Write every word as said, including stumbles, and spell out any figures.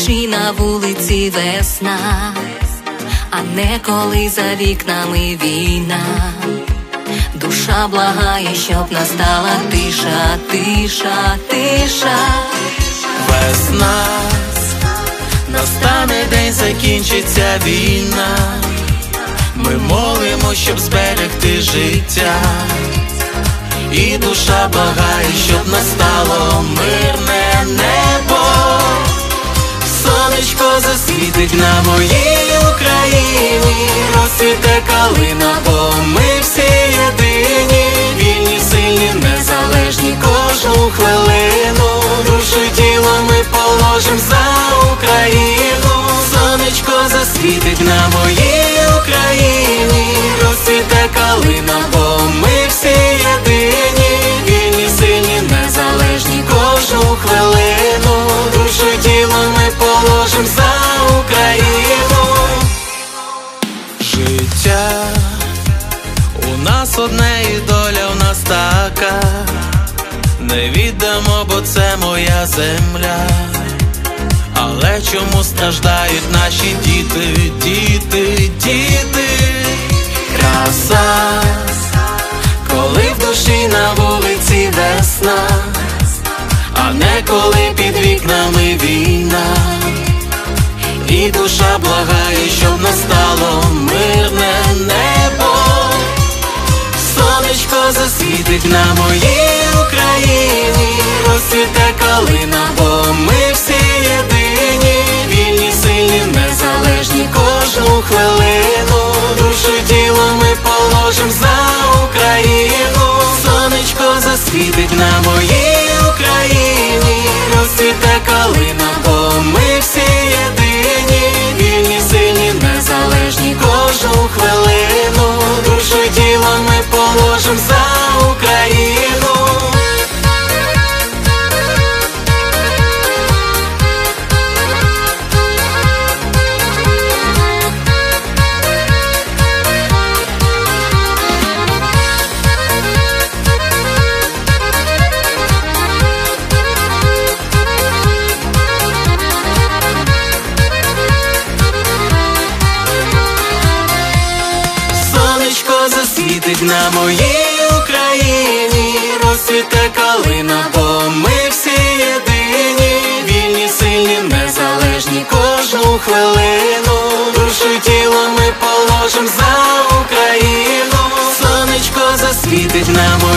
душі на вулиці весна, а не коли за вікнами війна. Душа благає, щоб настала тиша, тиша, тиша. Весна, настане день, закінчиться війна. Ми молимо, щоб зберегти життя, і душа благає, щоб настало мирне небо. Сонечко засвітить на моїй Україні, розцвіте калина, бо ми всі єдині, вільні, сильні, незалежні кожну хвилину. Душу й тіло ми положим за Україну. Сонечко засвітить на моїй Україні, розцвіте калина, бо ми всі єдині, вільні, сильні, незалежні кожну хвилину. Душу й тіло ми положим за Україну. Життя у нас одне і доля у нас така. Не віддамо, бо це моя земля. Але чому страждають наші діти, діти, діти? Краса, коли в душі на вулиці весна, а не коли під вікнами війна. І душа благає, щоб настало мирне небо. Сонечко засвітить на моїй Україні, розцвіте калина, бо ми всі єдині, вільні, сильні, незалежні кожну хвилину. Душу й тіло ми положим за Україну. Сонечко засвітить на моїй Україні, розцвіте калина, бо ми всі єдині, вільні, сильні, незалежні кожну хвилину. Душу й тіло ми положим за Україну. Засвітить на моїй Україні, розцвіте калина, бо ми всі єдині, вільні, сильні, незалежні кожну хвилину. Душу й тіло ми положим за Україну. Сонечко засвітить на моїй